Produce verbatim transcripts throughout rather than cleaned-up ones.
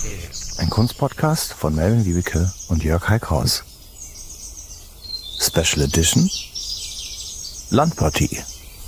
Ein Kunstpodcast von Melvin Wiebeke und Jörg Heikhaus. Special Edition Landpartie.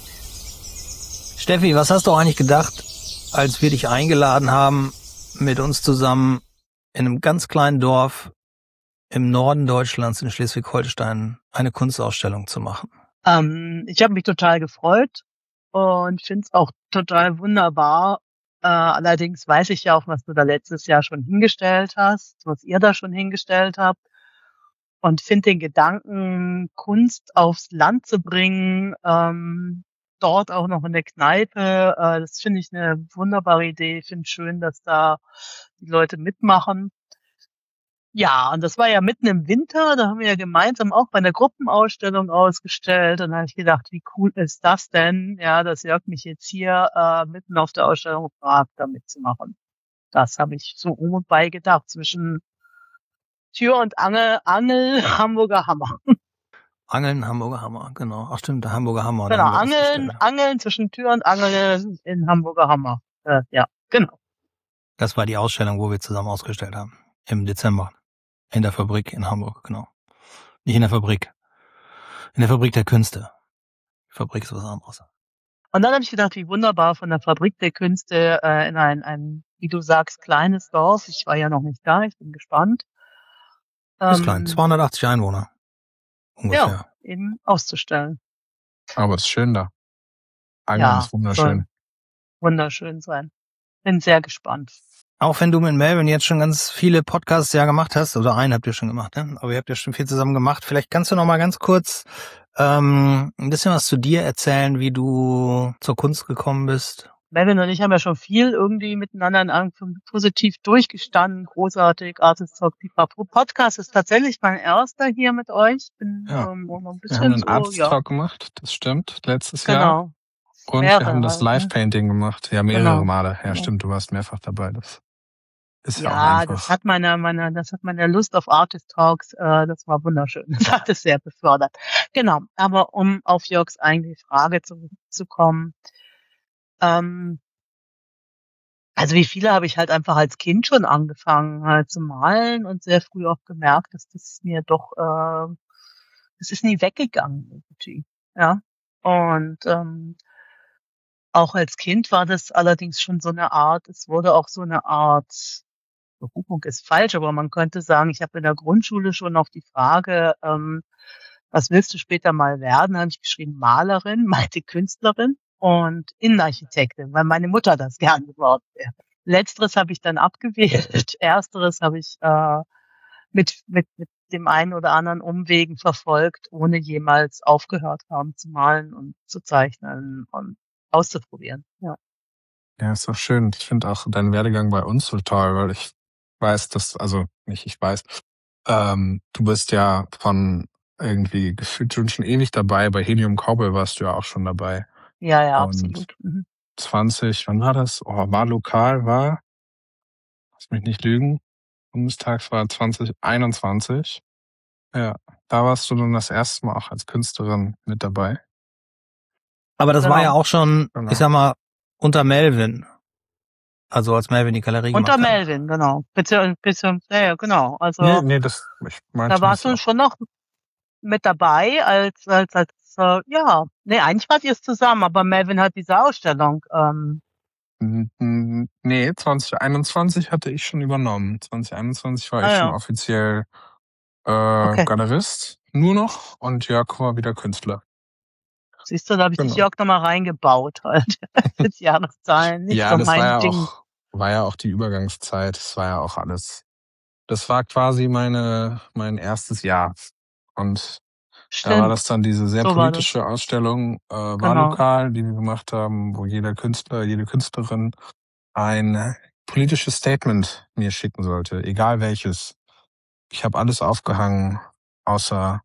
Steffi, was hast du eigentlich gedacht, als wir dich eingeladen haben, mit uns zusammen in einem ganz kleinen Dorf im Norden Deutschlands in Schleswig-Holstein eine Kunstausstellung zu machen? Ähm, ich habe mich total gefreut und finde es auch total wunderbar. Äh, allerdings weiß ich ja auch, was du da letztes Jahr schon hingestellt hast, was ihr da schon hingestellt habt. Und finde den Gedanken, Kunst aufs Land zu bringen, ähm, dort auch noch in der Kneipe, äh, das finde ich eine wunderbare Idee. Ich finde es schön, dass da die Leute mitmachen. Ja, und das war ja mitten im Winter, da haben wir ja gemeinsam auch bei einer Gruppenausstellung ausgestellt. Und da habe ich gedacht, wie cool ist das denn, ja, dass Jörg mich jetzt hier äh, mitten auf der Ausstellung fragt, da mitzumachen. Das habe ich so um und bei gedacht, zwischen Tür und Angel, Angel, Hamburger Hammer. Angeln, Hamburger Hammer, genau. Ach stimmt, der Hamburger Hammer. Genau, Angeln, Angeln zwischen Tür und Angel in Hamburger Hammer. Äh, ja, genau. Das war die Ausstellung, wo wir zusammen ausgestellt haben. Im Dezember. In der Fabrik in Hamburg, genau. Nicht in der Fabrik. In der Fabrik der Künste. Die Fabrik ist was anderes. Und dann habe ich gedacht, wie wunderbar von der Fabrik der Künste äh, in ein, ein, wie du sagst, kleines Dorf. Ich war ja noch nicht da, ich bin gespannt. Ist ähm, klein, zweihundertachtzig Einwohner. Ungefähr. Ja, eben auszustellen. Aber es ist schön da. Eingang Ja, ist wunderschön. Wunderschön sein. Bin sehr gespannt. Auch wenn du mit Melvin jetzt schon ganz viele Podcasts ja gemacht hast, oder einen habt ihr schon gemacht, ne? Aber ihr habt ja schon viel zusammen gemacht. Vielleicht kannst du noch mal ganz kurz ähm, ein bisschen was zu dir erzählen, wie du zur Kunst gekommen bist. Melvin und ich haben ja schon viel irgendwie miteinander in positiv durchgestanden. Großartig, Artist Talk, Pipapo. Podcast ist tatsächlich mein erster hier mit euch. Bin ja. ähm, ein bisschen wir haben einen so, Artist ja. Talk gemacht, das stimmt, letztes genau. Jahr. Und mehrere, wir haben das Live-Painting gemacht. Ja, mehrere genau. Male. Ja, genau. stimmt, du warst mehrfach dabei. Das ist ja, ja auch einfach. das hat meine, meine, das hat meine Lust auf Artist Talks, äh, das war wunderschön. Das hat es sehr befördert. Genau. Aber um auf Jörgs eigentliche Frage zurückzukommen, ähm, also wie viele habe ich halt einfach als Kind schon angefangen halt zu malen und sehr früh auch gemerkt, dass das mir doch, äh, das ist nie weggegangen irgendwie. Ja. Und ähm, auch als Kind war das allerdings schon so eine Art, es wurde auch so eine Art, Berufung ist falsch, aber man könnte sagen, ich habe in der Grundschule schon auf die Frage, ähm, was willst du später mal werden, habe ich geschrieben Malerin, meinte Künstlerin und Innenarchitektin, weil meine Mutter das gern geworden wäre. Letzteres habe ich dann abgewählt, ersteres habe ich äh, mit, mit, mit dem einen oder anderen Umwegen verfolgt, ohne jemals aufgehört haben zu malen und zu zeichnen und auszuprobieren. Ja, ja, ist doch schön. Ich finde auch deinen Werdegang bei uns so toll, weil ich weiß, dass, also nicht ich weiß, ähm, du bist ja von irgendwie gefühlt schon, schon ewig dabei. Bei Helium Cowboy warst du ja auch schon dabei. ja, ja, Und absolut. Mhm. zwanzig, wann war das? Oh, war lokal, war, lass mich nicht lügen, Bundestags war zwanzig einundzwanzig. Ja, da warst du dann das erste Mal auch als Künstlerin mit dabei. Aber das Genau. war ja auch schon, Genau. ich sag mal, unter Melvin. Also als Melvin die Galerie gemacht Unter hat. Melvin, genau. Beziehungsweise, beziehungs, ja, ja, genau. Also Nee, nee, das, ich meinte da warst das du auch. schon noch mit dabei als, als, als, äh, ja, nee, eigentlich wart ihr es zusammen, aber Melvin hat diese Ausstellung, ähm, Mm, mm, Nee, zwanzig einundzwanzig hatte ich schon übernommen. zwanzig einundzwanzig war Ah, ich schon ja. offiziell äh, Okay. Galerist, nur noch, und Jörg war wieder Künstler. Siehst du, da habe ich Genau. dich Jörg nochmal reingebaut halt. Mit Jahreszahlen, nicht Ja, so das war mein ja Ding. auch, war ja auch die Übergangszeit. Das war ja auch alles. Das war quasi meine, mein erstes Jahr. Und da war Stimmt, das dann diese sehr so war das. politische Ausstellung, äh, Genau. Wahllokal, die wir gemacht haben, wo jeder Künstler, jede Künstlerin ein politisches Statement mir schicken sollte, egal welches. Ich habe alles aufgehangen, außer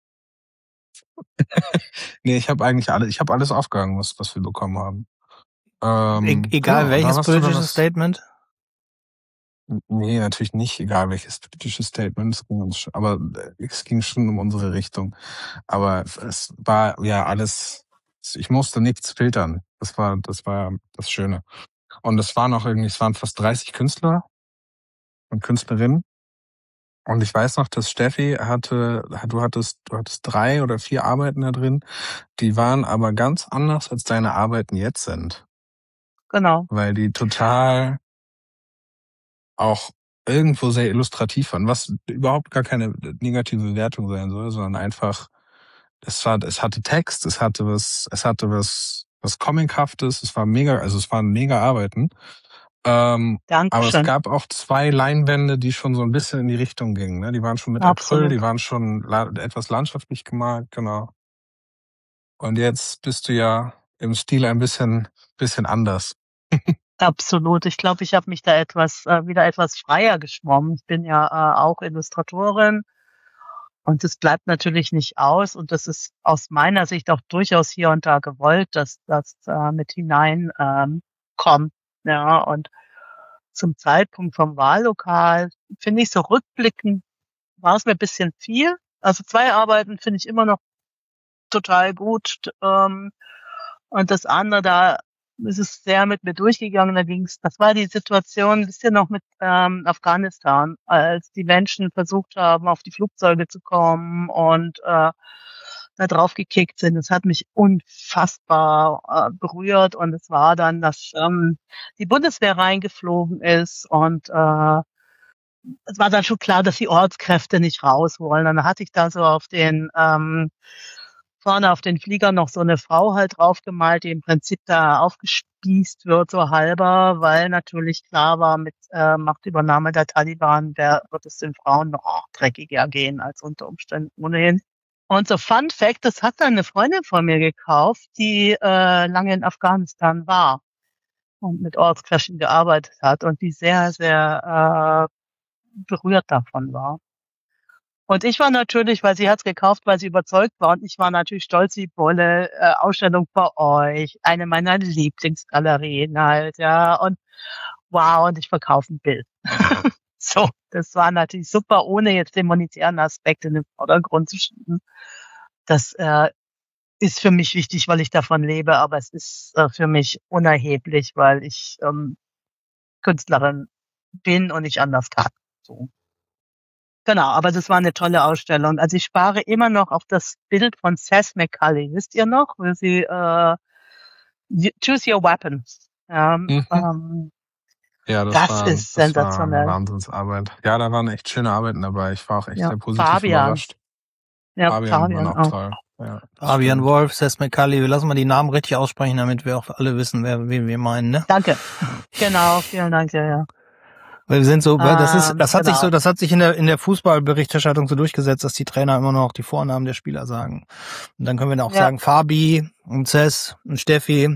nee, ich habe eigentlich alles, ich habe alles aufgehangen, was, was wir bekommen haben. Ähm, E- egal ja, welches da politisches das, Statement? Nee, natürlich nicht, egal welches politisches Statement. Es ging uns, aber es ging schon um unsere Richtung. Aber es war ja alles, ich musste nichts filtern. Das war, das war das Schöne. Und es waren auch irgendwie, es waren fast dreißig Künstler. und Künstlerinnen. Und ich weiß noch, dass Steffi hatte, du hattest, du hattest drei oder vier Arbeiten da drin, die waren aber ganz anders, als deine Arbeiten jetzt sind. Genau. Weil die total auch irgendwo sehr illustrativ waren, was überhaupt gar keine negative Bewertung sein soll, sondern einfach, es war, es hatte Text, es hatte was, es hatte was, was Comichaftes, es war mega, also es waren mega Arbeiten. Ähm, aber es Dankeschön. gab auch zwei Leinwände, die schon so ein bisschen in die Richtung gingen. Ne? Die waren schon mit Acryl, Absolut. die waren schon la- etwas landschaftlich gemalt, genau. Und jetzt bist du ja im Stil ein bisschen, bisschen anders. Absolut. Ich glaube, ich habe mich da etwas äh, wieder etwas freier geschwommen. Ich bin ja äh, auch Illustratorin und das bleibt natürlich nicht aus und das ist aus meiner Sicht auch durchaus hier und da gewollt, dass das äh, mit hinein ähm, kommt. Ja, und zum Zeitpunkt vom Wahllokal finde ich so rückblickend war es mir ein bisschen viel. Also zwei Arbeiten finde ich immer noch total gut. Ähm, und das andere, da ist es sehr mit mir durchgegangen. Da ging's, das war die Situation ein bisschen noch mit ähm, Afghanistan, als die Menschen versucht haben, auf die Flugzeuge zu kommen und äh, da drauf gekickt sind. Das hat mich unfassbar äh, berührt und es war dann, dass ähm, die Bundeswehr reingeflogen ist und äh, es war dann schon klar, dass die Ortskräfte nicht raus wollen. Dann hatte ich da so auf den ähm, vorne auf den Flieger noch so eine Frau halt draufgemalt, die im Prinzip da aufgespießt wird, so halber, weil natürlich klar war, mit äh, Machtübernahme der Taliban der, wird es den Frauen noch dreckiger gehen als unter Umständen ohnehin. Und so Fun Fact, das hat dann eine Freundin von mir gekauft, die äh, lange in Afghanistan war und mit Ortskräften gearbeitet hat und die sehr, sehr äh, berührt davon war. Und ich war natürlich, weil sie hat's gekauft, weil sie überzeugt war und ich war natürlich stolz wie Bolle, äh, Ausstellung bei euch, eine meiner Lieblingsgalerien halt, ja, und wow, und ich verkaufe ein Bild. So, das war natürlich super, ohne jetzt den monetären Aspekt in den Vordergrund zu schieben. Das äh, ist für mich wichtig, weil ich davon lebe, aber es ist äh, für mich unerheblich, weil ich ähm, Künstlerin bin und nicht anders kann. So. Genau, aber das war eine tolle Ausstellung. Also ich spare immer noch auf das Bild von Seth MacCulley. Wisst ihr noch? Wo sie äh, Choose Your Weapons. Ja, Mhm. ähm, Ja, das das war, ist das war eine sensationell. Wahnsinnsarbeit. Ja, da waren echt schöne Arbeiten dabei. Ich war auch echt Ja, sehr positiv Fabian. überrascht. Ja, Fabian waren Fabian auch auch. toll. Ja, das Fabian stimmt. Wolf, Seth MacCulley, wir lassen mal die Namen richtig aussprechen, damit wir auch alle wissen, wer, wen wir meinen, ne? Danke. Genau, vielen Dank, ja, ja. Weil wir sind so, weil das ist, Ähm, das hat sich genau. so, das hat sich in der, in der Fußballberichterstattung so durchgesetzt, dass die Trainer immer noch die Vornamen der Spieler sagen. Und dann können wir dann auch Ja, sagen, Fabi und Cess und Steffi.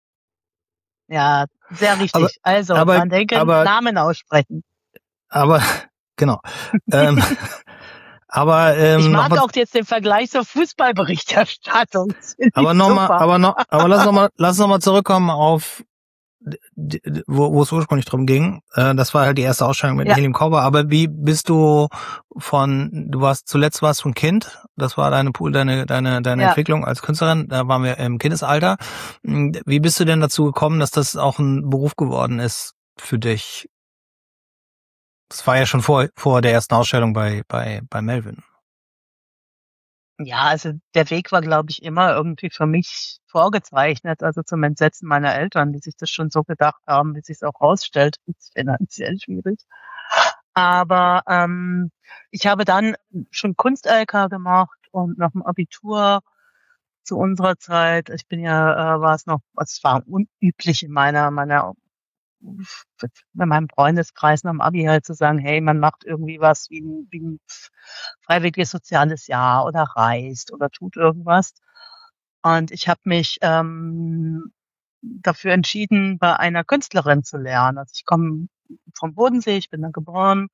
ja, sehr Aber, richtig. Also, aber, dran denken, aber, Namen aussprechen. aber, genau. ähm, aber, Ich ähm, mag nochmal, auch jetzt den Vergleich zur Fußballberichterstattung. Das finde ich aber nochmal, super. aber noch, aber lass noch mal, lass noch mal zurückkommen auf, d- d- wo, wo es ursprünglich drum ging. Äh, das war halt die erste Ausstellung mit Ja, Helium Cowboy. Aber wie bist du von, du warst zuletzt warst du ein Kind. Das war deine Pool, deine, deine, deine ja. Entwicklung als Künstlerin. Da waren wir im Kindesalter. Wie bist du denn dazu gekommen, dass das auch ein Beruf geworden ist für dich? Das war ja schon vor, vor der ersten Ausstellung bei, bei, bei Melvin. Ja, also der Weg war, glaube ich, immer irgendwie für mich vorgezeichnet, also zum Entsetzen meiner Eltern, die sich das schon so gedacht haben, wie sich's auch rausstellt, ist finanziell schwierig. Aber ähm, ich habe dann schon Kunst-L K gemacht und nach dem Abitur zu unserer Zeit, ich bin ja, äh, war es noch, es war unüblich in meiner meiner bei meinem Freundeskreis nach dem Abi halt zu sagen, hey, man macht irgendwie was wie ein, wie ein freiwilliges soziales Jahr oder reist oder tut irgendwas. Und ich habe mich ähm, dafür entschieden, bei einer Künstlerin zu lernen. Also ich komme vom Bodensee, ich bin da geboren.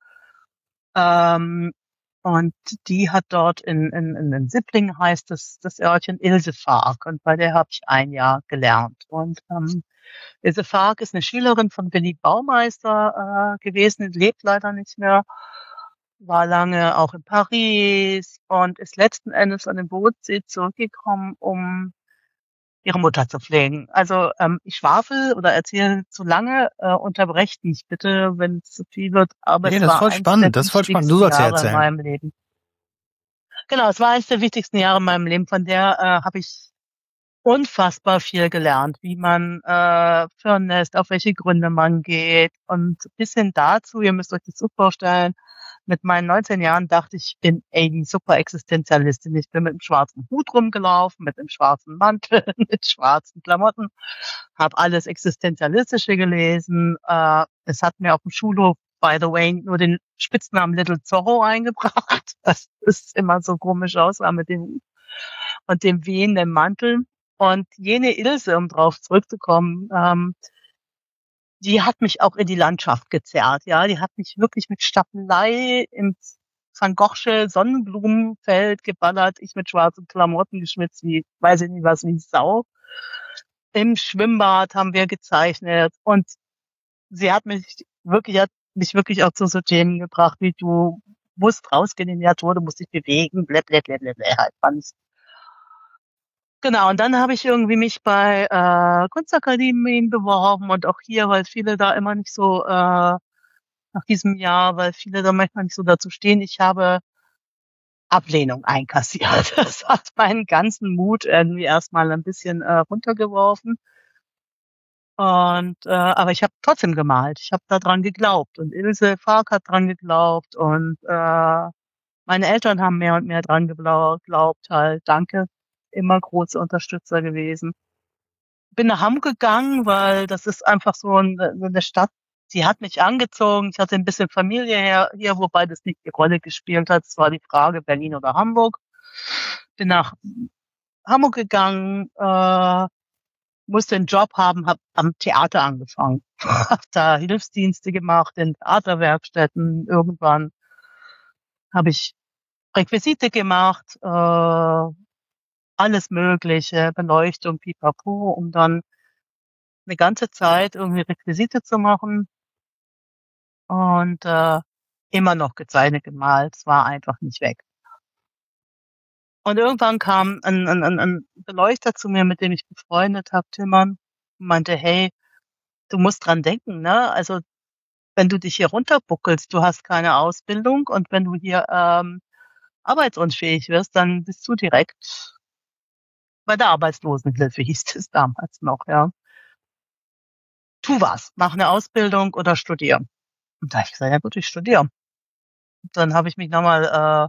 Ähm, und die hat dort in, in, in, in Sipplingen heißt das, das Örtchen Ilse Fark. Und bei der habe ich ein Jahr gelernt. Und ähm, Ilse Fark ist eine Schülerin von Willi Baumeister äh, gewesen, lebt leider nicht mehr, war lange auch in Paris und ist letzten Endes an den Bodensee zurückgekommen, um ihre Mutter zu pflegen. Also ähm, ich schwafel oder erzähle zu lange, äh, unterbrecht mich bitte, wenn es zu viel wird. Aber Nee, es das ist war voll eins der spannend. Das ist voll spannend. Du wichtigsten sollst ja Jahre in erzählen. meinem Leben. Genau, es war eins der wichtigsten Jahre in meinem Leben. Von der äh, habe ich unfassbar viel gelernt, wie man äh, führen lässt, auf welche Gründe man geht. Und bis hin dazu, ihr müsst euch das so vorstellen, mit meinen neunzehn Jahren dachte ich, ich bin ey, die super Existenzialistin. Ich bin mit einem schwarzen Hut rumgelaufen, mit einem schwarzen Mantel, mit schwarzen Klamotten, habe alles Existenzialistische gelesen. Äh, es hat mir auf dem Schulhof, by the way, nur den Spitznamen Little Zorro eingebracht. Das ist immer so komisch aussah mit dem und dem wehenden Mantel. Und jene Ilse, um drauf zurückzukommen, ähm, die hat mich auch in die Landschaft gezerrt, ja. Die hat mich wirklich mit Staffelei ins Van Goghsche Sonnenblumenfeld geballert, ich mit schwarzen Klamotten geschwitzt, wie, weiß ich nicht was, wie Sau. Im Schwimmbad haben wir gezeichnet und sie hat mich wirklich, hat mich wirklich auch zu so Themen gebracht, wie du musst rausgehen in die Natur, du musst dich bewegen, blä, blä, blä, blä, blä, halt, fand's. Genau, und dann habe ich irgendwie mich bei äh, Kunstakademien beworben und auch hier, weil viele da immer nicht so, äh, nach diesem Jahr, weil viele da manchmal nicht so dazu stehen, ich habe Ablehnung einkassiert. Das hat meinen ganzen Mut irgendwie erstmal ein bisschen äh, runtergeworfen. Und äh, aber ich habe trotzdem gemalt. Ich habe da dran geglaubt. Und Ilse Fark hat dran geglaubt und äh, meine Eltern haben mehr und mehr dran geglaubt halt. Danke, immer große Unterstützer gewesen. Bin nach Hamburg gegangen, weil das ist einfach so eine, so eine Stadt, die hat mich angezogen. Ich hatte ein bisschen Familie her, hier, wobei das nicht die Rolle gespielt hat. Es war die Frage, Berlin oder Hamburg. Bin nach Hamburg gegangen, äh, musste einen Job haben, habe am Theater angefangen. Habe da Hilfsdienste gemacht in Theaterwerkstätten. Irgendwann habe ich Requisite gemacht, äh, alles Mögliche, Beleuchtung, pipapo, um dann eine ganze Zeit irgendwie Requisite zu machen und äh, immer noch gezeichnet, gemalt. Es war einfach nicht weg. Und irgendwann kam ein, ein, ein, ein Beleuchter zu mir, mit dem ich befreundet habe, Timmern, und meinte, hey, du musst dran denken, ne? Also wenn du dich hier runterbuckelst, du hast keine Ausbildung und wenn du hier ähm, arbeitsunfähig wirst, dann bist du direkt bei der Arbeitslosenhilfe, hieß es damals noch, ja. Tu was, mach eine Ausbildung oder studier. Und da habe ich gesagt, ja gut, ich studiere. Und dann habe ich mich nochmal äh,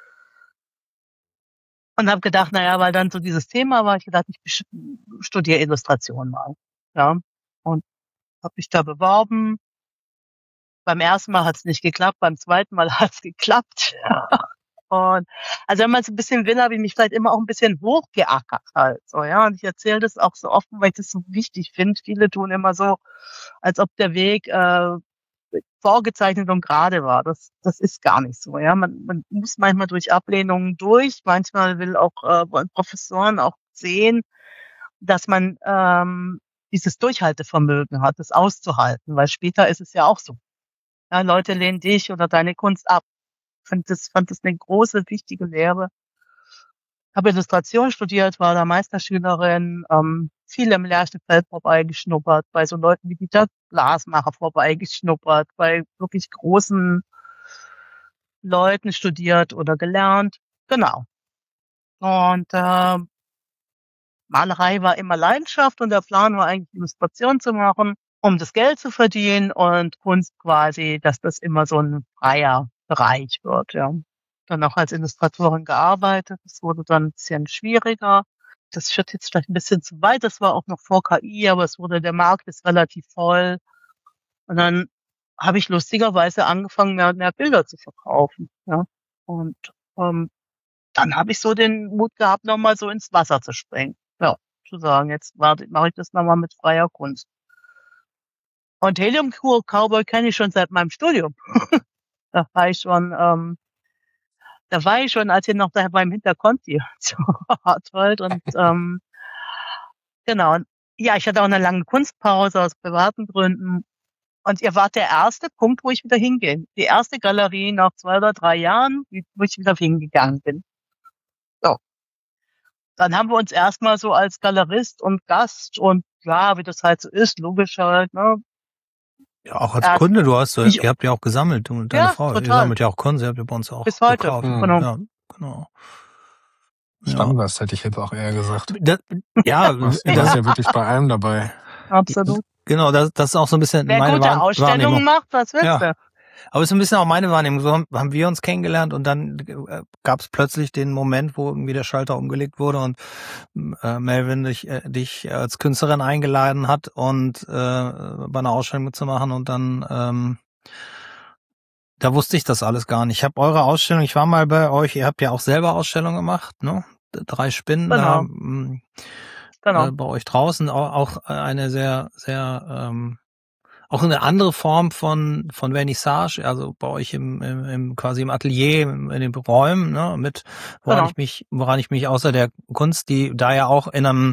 und habe gedacht, naja, weil dann so dieses Thema war, ich gedacht, ich studiere Illustration mal. Ja. Und habe mich da beworben. Beim ersten Mal hat es nicht geklappt, beim zweiten Mal hat es geklappt. Ja. Und also wenn man so ein bisschen will, habe ich mich vielleicht immer auch ein bisschen hochgeackert halt. So, ja. Und ich erzähle das auch so offen, weil ich das so wichtig finde. Viele tun immer so, als ob der Weg äh, vorgezeichnet und gerade war. Das, das ist gar nicht so. Ja, man, man muss manchmal durch Ablehnungen durch. Manchmal will auch äh, wollen Professoren auch sehen, dass man ähm, dieses Durchhaltevermögen hat, das auszuhalten, weil später ist es ja auch so. Ja, Leute lehnen dich oder deine Kunst ab. Ich fand das, fand das eine große, wichtige Lehre. Habe Illustration studiert, war da Meisterschülerin, ähm, viel im Lerchenfeld vorbeigeschnuppert, bei so Leuten wie Dieter Glasmacher vorbeigeschnuppert, bei wirklich großen Leuten studiert oder gelernt. Genau. Und äh, Malerei war immer Leidenschaft und der Plan war eigentlich, Illustration zu machen, um das Geld zu verdienen und Kunst quasi, dass das immer so ein freier Bereich wird. Ja. Dann auch als Illustratorin gearbeitet. Das wurde dann ein bisschen schwieriger. Das führt jetzt vielleicht ein bisschen zu weit. Das war auch noch vor K I, aber es wurde, der Markt ist relativ voll. Und dann habe ich lustigerweise angefangen, mehr und mehr Bilder zu verkaufen. Ja. Und ähm, dann habe ich so den Mut gehabt, nochmal so ins Wasser zu springen. Ja, zu sagen, jetzt mache ich das nochmal mit freier Kunst. Und Helium Cowboy kenne ich schon seit meinem Studium. Da war ich schon, ähm, da war ich schon, als ihr noch da beim Hinterkonti zu Hartwald und ähm, genau. Und ja, ich hatte auch eine lange Kunstpause aus privaten Gründen. Und ihr wart der erste Punkt, wo ich wieder hingehe. Die erste Galerie nach zwei oder drei Jahren, wo ich wieder hingegangen bin. So. dann haben wir uns erstmal so als Galerist und Gast und ja, wie das halt so ist, logisch halt, ne? Ja, auch als Erst Kunde, du hast, so- ich, ihr habt ja auch gesammelt, du und deine ja, Frau, ihr total. sammelt ja auch Kunst, ihr habt ja bei uns auch Bis heute, gekauft. Hm. genau. Ja, genau. Ja, Stammgast hätte ich jetzt auch eher gesagt. das, ja, Du warst, du das, warst ja wirklich bei allem dabei. Absolut. genau, das, das ist auch so ein bisschen Wer meine gute Wahr- Ausstellungen Wahrnehmung. macht, was willst Ja, du? aber es ist ein bisschen auch meine Wahrnehmung. So haben, haben wir uns kennengelernt und dann äh, gab es plötzlich den Moment, wo irgendwie der Schalter umgelegt wurde und äh, Melvin dich, äh, dich als Künstlerin eingeladen hat und äh, bei einer Ausstellung mitzumachen und dann ähm, da wusste ich das alles gar nicht. Ich habe eure Ausstellung, ich war mal bei euch, ihr habt ja auch selber Ausstellungen gemacht, ne? Drei Spinnen, da Genau, mh, genau. äh, bei euch draußen auch, auch eine sehr, sehr ähm, auch eine andere Form von von Vernissage, also bei euch im, im, im quasi im Atelier, in den Räumen, ne, mit woran Genau. ich mich, woran ich mich außer der Kunst, die da ja auch in einem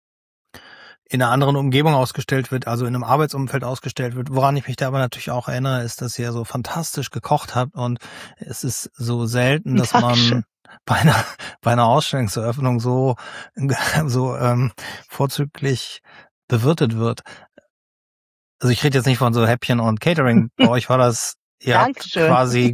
in einer anderen Umgebung ausgestellt wird, also in einem Arbeitsumfeld ausgestellt wird. Woran ich mich da aber natürlich auch erinnere, ist, dass ihr so fantastisch gekocht habt und es ist so selten, dass Dankeschön. man bei einer bei einer Ausstellungseröffnung so so ähm, vorzüglich bewirtet wird. Also ich rede jetzt nicht von so Häppchen und Catering. Bei euch war das, ihr habt Dankeschön. quasi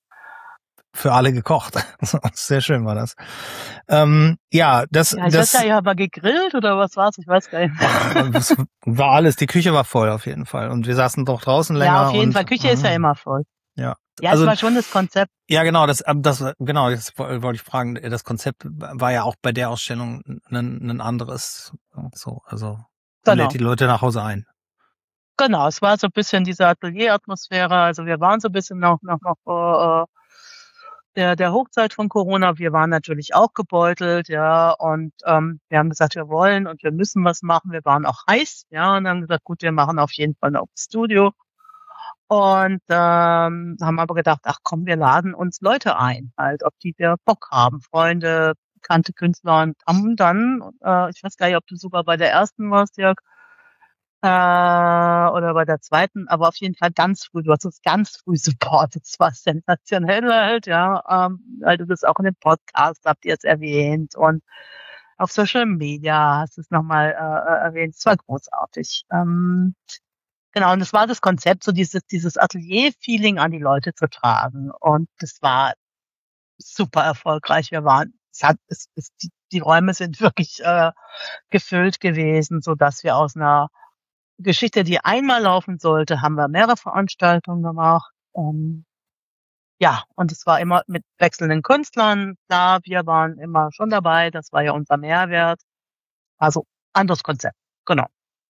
für alle gekocht. Sehr schön war das. Ähm, ja, das, Ja, ich weiß das, gar nicht, haben wir gegrillt oder was war's? Ich weiß gar nicht. das war alles. Die Küche war voll auf jeden Fall. Und wir saßen doch draußen länger. Ja, auf jeden und, Fall. Küche ist ja immer voll. Ja. Ja, Also, es war schon das Konzept. ja, genau, das, das, genau, das wollte ich fragen. Das Konzept war ja auch bei der Ausstellung ein, ein anderes. So, also, man lädt Genau. die Leute nach Hause ein. Genau, es war so ein bisschen diese Atelier-Atmosphäre. Also wir waren so ein bisschen noch, noch, noch äh, der, der Hochzeit von Corona. Wir waren natürlich auch gebeutelt, ja. Und ähm, wir haben gesagt, wir wollen und wir müssen was machen. Wir waren auch heiß, ja. Und haben gesagt, gut, wir machen auf jeden Fall ein Open Studio. Und ähm, haben aber gedacht, ach komm, wir laden uns Leute ein, halt, auf die wir Bock haben. Freunde, bekannte Künstler und haben dann, äh, ich weiß gar nicht, ob du sogar bei der ersten warst, Jörg, äh, oder bei der zweiten, aber auf jeden Fall ganz früh, du hast uns ganz früh supportet, das war sensationell halt, ja, ähm, weil du das auch in dem Podcast habt ihr es erwähnt und auf Social Media hast du es nochmal äh, erwähnt, es war großartig. Ähm, genau, und das war das Konzept, so dieses, dieses Atelier-Feeling an die Leute zu tragen und das war super erfolgreich, wir waren, es hat, es, es, die, die Räume sind wirklich äh, gefüllt gewesen, so dass wir aus einer Geschichte, die einmal laufen sollte, haben wir mehrere Veranstaltungen gemacht. Um, ja, und es war immer mit wechselnden Künstlern. Klar, wir waren immer schon dabei. Das war ja unser Mehrwert. Also anderes Konzept. Genau.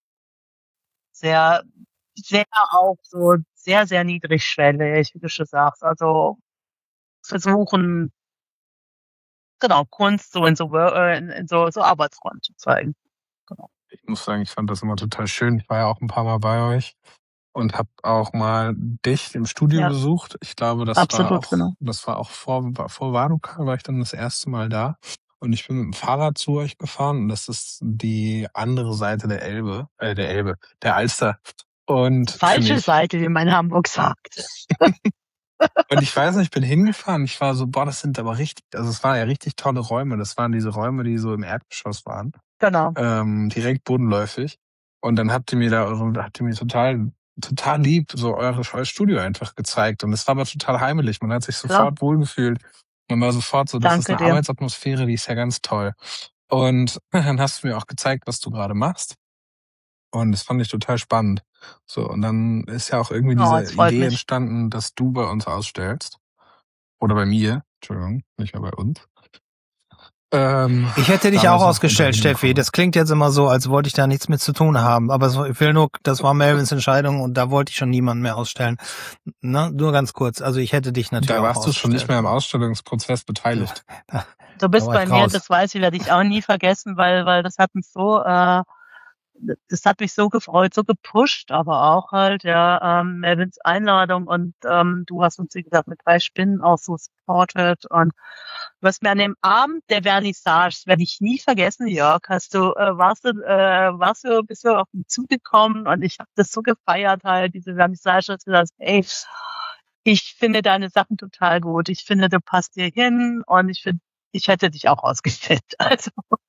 Sehr, sehr auch so sehr, sehr niedrigschwellig, wie du schon sagst. Also versuchen, genau, Kunst so in so, in, in so, so Arbeitsräumen zu zeigen. Genau. Ich muss sagen, ich fand das immer total schön. Ich war ja auch ein paar Mal bei euch und habe auch mal dich im Studio Ja, besucht. Ich glaube, das absolut, war auch, genau. das war auch vor, vor Vanuka, war ich dann das erste Mal da. Und ich bin mit dem Fahrrad zu euch gefahren und das ist die andere Seite der Elbe, äh, der Elbe, der Alster. Und Falsche ich, Seite, wie man in Hamburg sagt. und ich weiß nicht, ich bin hingefahren, ich war so, boah, das sind aber richtig, also es waren ja richtig tolle Räume. Das waren diese Räume, die so im Erdgeschoss waren. Genau. Ähm, direkt bodenläufig. Und dann habt ihr mir da eure, habt ihr mir total, total lieb so eure, euer Studio einfach gezeigt. Und es war aber total heimelig. Man hat sich sofort Klar. wohlgefühlt. Man war sofort so, das ist Danke eine dir. Arbeitsatmosphäre, die ist ja ganz toll. Und dann hast du mir auch gezeigt, was du gerade machst. Und das fand ich total spannend. So, und dann ist ja auch irgendwie Oh, diese es freut Idee mich. entstanden, dass du bei uns ausstellst. Oder bei mir, Entschuldigung, nicht mehr bei uns. Ähm, Ich hätte dich damals auch noch ausgestellt, unter Steffi. Das klingt jetzt immer so, als wollte ich da nichts mit zu tun haben. Aber es war- ich will nur, das war Melvins Entscheidung und da wollte ich schon niemanden mehr ausstellen. Na, nur ganz kurz. Also ich hätte dich natürlich Da auch warst du schon nicht ausgestellt. mehr am Ausstellungsprozess beteiligt. Da, Du da bist war bei ich mir, raus. das weiß ich, werde ich auch nie vergessen, weil, weil das hat mich so, äh, das hat mich so gefreut, so gepusht, aber auch halt, ja, ähm, Melvins Einladung und ähm, du hast uns, wie gesagt, mit drei Spinnen auch so supported und du hast mir an dem Abend der Vernissage, das werde ich nie vergessen, Jörg, hast du, äh, warst du, äh, warst du, bist du auf mich zugekommen und ich habe das so gefeiert halt, diese Vernissage, dass du sagst, ey, ich finde deine Sachen total gut, ich finde, du passt hier hin und ich finde, ich hätte dich auch ausgestellt. Also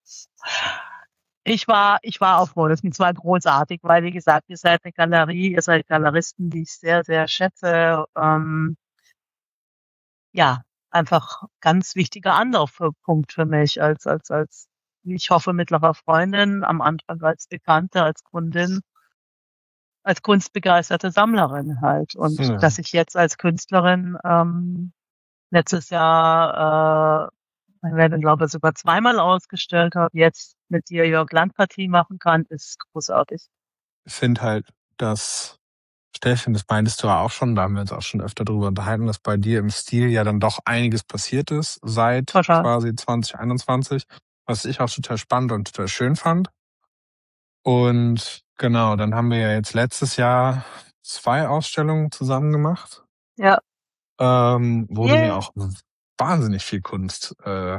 ich war, ich war auch froh. Das war großartig, weil wie gesagt, ihr seid eine Galerie, ihr seid Galeristen, die ich sehr, sehr schätze. Ähm, ja, einfach ganz wichtiger Anlaufpunkt für mich als, als, als, wie ich hoffe, mittlerer Freundin, am Anfang als Bekannte, als Kundin, als kunstbegeisterte Sammlerin halt. Und Ja. dass ich jetzt als Künstlerin ähm, letztes Jahr, äh, wir werden, glaube ich, sogar zweimal ausgestellt habe, jetzt mit dir Jörg Landpartie machen kann, ist großartig. Ich finde halt, dass, Steffen, das meintest du ja auch schon, da haben wir uns auch schon öfter drüber unterhalten, dass bei dir im Stil ja dann doch einiges passiert ist seit Total. quasi zwanzig einundzwanzig, was ich auch total spannend und total schön fand. Und genau, dann haben wir ja jetzt letztes Jahr zwei Ausstellungen zusammen gemacht, Ja, ähm, wo du mir yeah. auch wahnsinnig viel Kunst äh,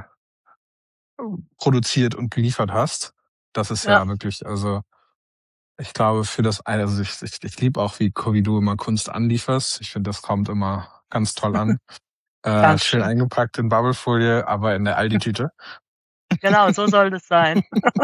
produziert und geliefert hast. Das ist ja, Ja. wirklich, also ich glaube, für das, also ich, ich, ich liebe auch, wie, wie du immer Kunst anlieferst. Ich finde, das kommt immer ganz toll an. äh, schön Dankeschön. eingepackt in Bubblefolie, aber in der Aldi-Tüte. Genau, so soll das sein.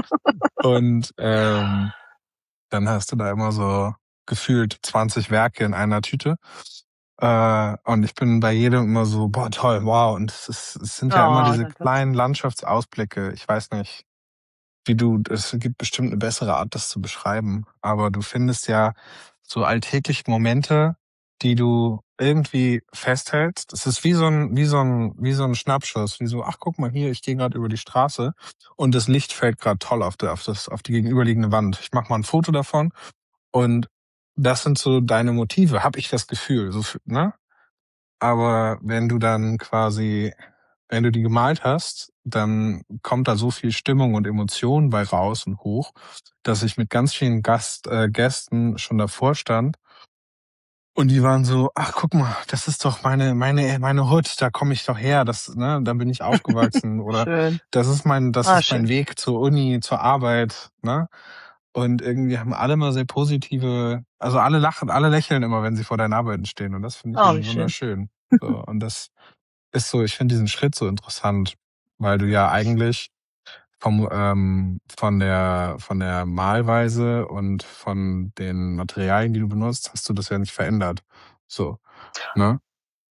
Und ähm, dann hast du da immer so gefühlt zwanzig Werke in einer Tüte. Äh, und ich bin bei jedem immer so, boah, toll, wow. Und es, ist, es sind ja immer Oh, diese danke. kleinen Landschaftsausblicke. Ich weiß nicht, wie du, es gibt bestimmt eine bessere Art, das zu beschreiben. Aber du findest ja so alltägliche Momente, die du irgendwie festhältst. Es ist wie so ein, wie so ein, wie so ein Schnappschuss, wie so, ach guck mal hier, ich gehe gerade über die Straße und das Licht fällt gerade toll auf, der, auf, das, auf die gegenüberliegende Wand. Ich mache mal ein Foto davon und das sind so deine Motive, habe ich das Gefühl. So, ne? Aber wenn du dann quasi, wenn du die gemalt hast, dann kommt da so viel Stimmung und Emotion bei raus und hoch, dass ich mit ganz vielen Gast, äh, Gästen schon davor stand. Und die waren so, ach guck mal, das ist doch meine meine meine Hut, da komme ich doch her, das ne, da bin ich aufgewachsen oder Schön. das ist mein das Ah, ist mein schön. Weg zur Uni, zur Arbeit, ne? Und irgendwie haben alle mal sehr positive, also alle lachen, alle lächeln immer, wenn sie vor deinen Arbeiten stehen und das finde ich Oh, wie irgendwie schön. wunderschön. So, und das ist so, ich finde diesen Schritt so interessant, weil du ja eigentlich vom ähm, von der von der Malweise und von den Materialien, die du benutzt, hast du das ja nicht verändert. So, ne?